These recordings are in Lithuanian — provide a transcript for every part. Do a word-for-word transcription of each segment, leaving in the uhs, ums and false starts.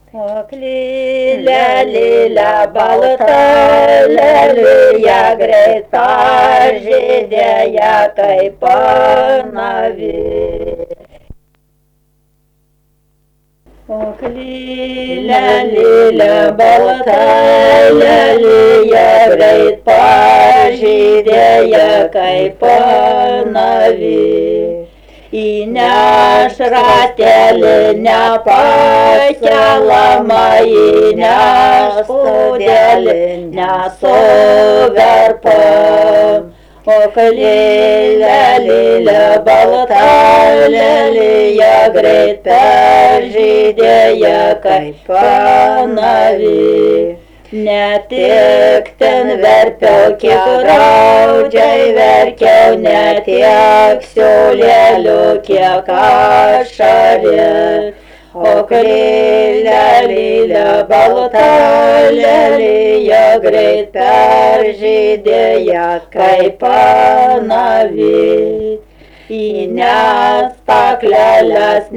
Ak, lilė, lilė balta, lelija greit pažydė ją kaip panavį. Ak, lilė, lilė balta, lelija greit pažydė ją kaip panavį. Įneš ratelį nepakelamą, įneš puodelį nesuverpam. O lilė, lilė balta, lelija greit peržydė ją kaip panavį. Ne tik ten verpiau, kiek raudžiai verkiau, ne tiek siūlėlių, kiek ašarė. O lilė, lilė balta, lelija greit peržydė ją kaip panavį. Įneš staklelės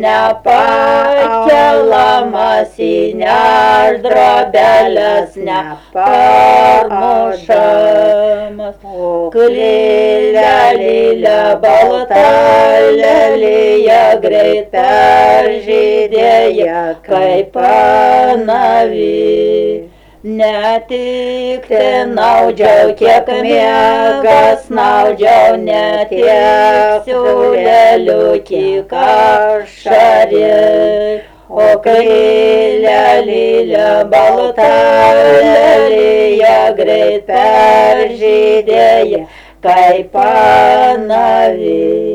nepakelamas, įneš drobelės neparmušamas. O lilė, lilė balta, lelija greit peržydė ją kaip panavį. Ne tik ten naudžiau, kiek miegas naudžiau, ne tiek siūlėlių, kiek ašarė. O lilė, lilė balta, lelija greit peržydė ją kaip panavį.